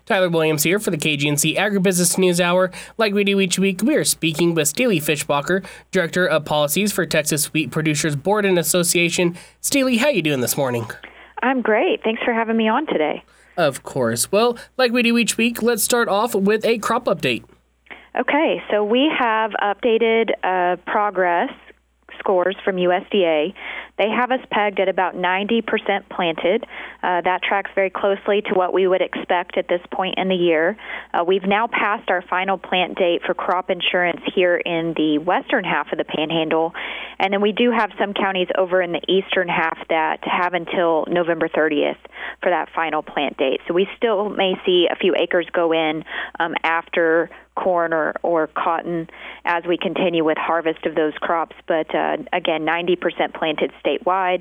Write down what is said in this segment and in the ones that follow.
Tyler Williams here for the KGNC Agribusiness News Hour. Like we do each week, we are speaking with Steely Fischbacher, Director of Policies for Texas Wheat Producers Board and Association. Steely, how you doing this morning? I'm great. Thanks for having me on today. Of course. Well, like we do each week, let's start off with a crop update. Okay, so we have updated progress scores from USDA. They have us pegged at about 90% planted. That tracks very closely to what we would expect at this point in the year. We've now passed our final plant date for crop insurance here in the western half of the Panhandle, and then we do have some counties over in the eastern half that have until November 30th for that final plant date. So we still may see a few acres go in after corn or cotton as we continue with harvest of those crops. But again, 90% planted statewide,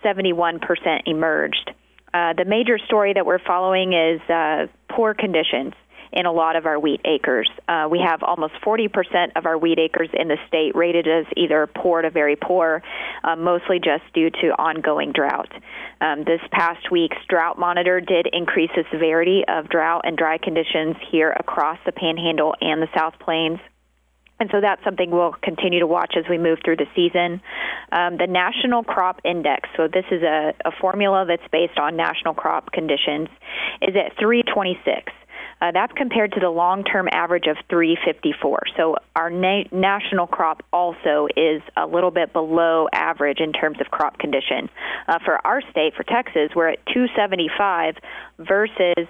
71% emerged. The major story that we're following is poor conditions in a lot of our wheat acres. We have almost 40% of our wheat acres in the state rated as either poor to very poor, mostly just due to ongoing drought. This past week's drought monitor did increase the severity of drought and dry conditions here across the Panhandle and the South Plains. And so that's something we'll continue to watch as we move through the season. The National Crop Index, so this is a formula that's based on national crop conditions, is at 326. That's compared to the long-term average of 354. So our national crop also is a little bit below average in terms of crop condition. For our state, for Texas, we're at 275 versus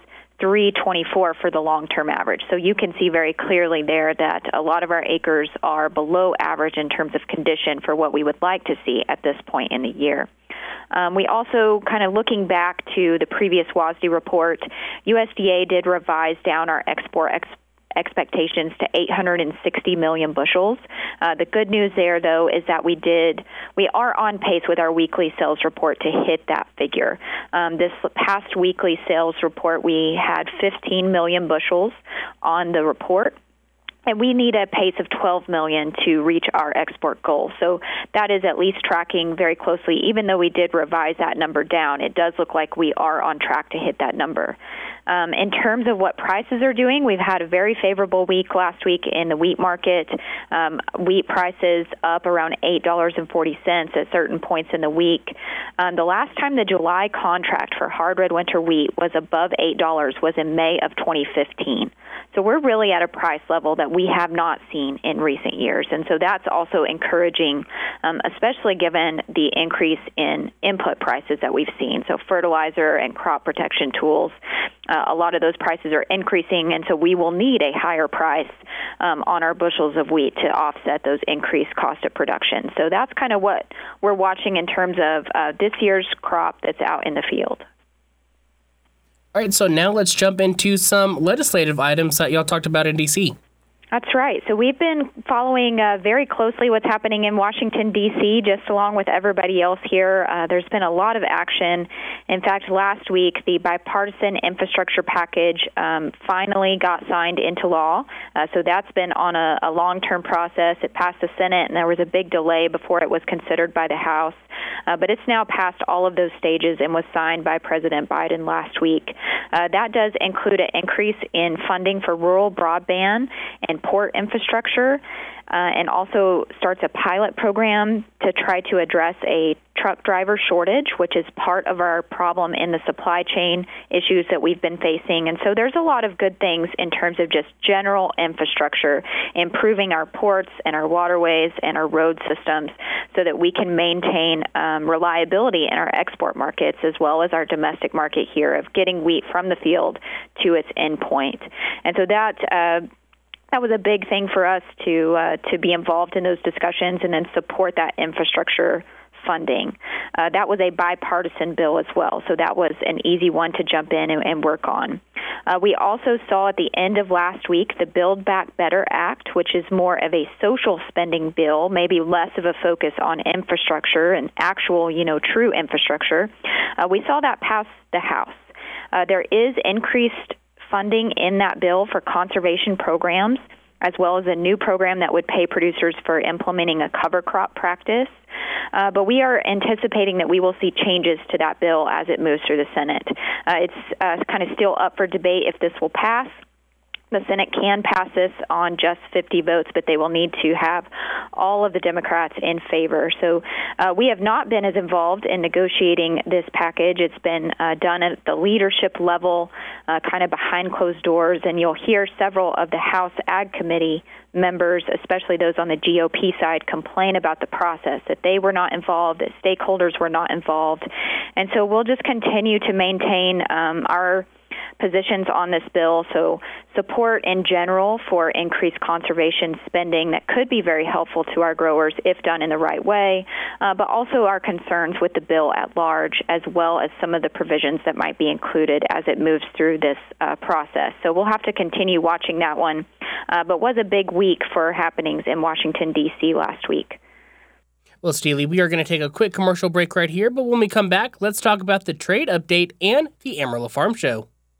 324 for the long-term average. So you can see very clearly there that a lot of our acres are below average in terms of condition for what we would like to see at this point in the year. We also, kind of looking back to the previous WASDE report, USDA did revise down our export expectations to 860 million bushels. The good news there, though, is that we are on pace with our weekly sales report to hit that figure. This past weekly sales report, we had 15 million bushels on the report. And we need a pace of 12 million to reach our export goal. So that is at least tracking very closely. Even though we did revise that number down, it does look like we are on track to hit that number. In terms of what prices are doing, we've had a very favorable week last week in the wheat market. Wheat prices up around $8.40 at certain points in the week. The last time the July contract for hard red winter wheat was above $8 was in May of 2015. So we're really at a price level that we have not seen in recent years. And so that's also encouraging, especially given the increase in input prices that we've seen. So fertilizer and crop protection tools, a lot of those prices are increasing, and so we will need a higher price on our bushels of wheat to offset those increased cost of production. So that's kind of what we're watching in terms of this year's crop that's out in the field. All right, so now let's jump into some legislative items that y'all talked about in D.C. That's right. So we've been following very closely what's happening in Washington, D.C., just along with everybody else here. There's been a lot of action. In fact, last week, the bipartisan infrastructure package finally got signed into law. So that's been on a long-term process. It passed the Senate, and there was a big delay before it was considered by the House. But it's now passed all of those stages and was signed by President Biden last week. That does include an increase in funding for rural broadband and port infrastructure, and also starts a pilot program to try to address a truck driver shortage, which is part of our problem in the supply chain issues that we've been facing. And so there's a lot of good things in terms of just general infrastructure, improving our ports and our waterways and our road systems so that we can maintain reliability in our export markets as well as our domestic market here of getting wheat from the field to its end point. And so that was a big thing for us to be involved in those discussions and then support that infrastructure funding. That was a bipartisan bill as well, so that was an easy one to jump in and work on. We also saw at the end of last week the Build Back Better Act, which is more of a social spending bill, maybe less of a focus on infrastructure and actual, true infrastructure. We saw that pass the House. There is increased funding in that bill for conservation programs. as well as a new program that would pay producers for implementing a cover crop practice. But we are anticipating that we will see changes to that bill as it moves through the Senate. It's kind of still up for debate if this will pass. The Senate can pass this on just 50 votes, but they will need to have all of the Democrats in favor. So we have not been as involved in negotiating this package. It's been done at the leadership level, kind of behind closed doors, and you'll hear several of the House Ag Committee members, especially those on the GOP side, complain about the process, that they were not involved, that stakeholders were not involved. And so we'll just continue to maintain our positions on this bill, so support in general for increased conservation spending that could be very helpful to our growers if done in the right way, but also our concerns with the bill at large, as well as some of the provisions that might be included as it moves through this process. So we'll have to continue watching that one, but was a big week for happenings in Washington, D.C. last week. Well, Steely, we are going to take a quick commercial break right here, but when we come back, let's talk about the trade update and the Amarillo Farm Show.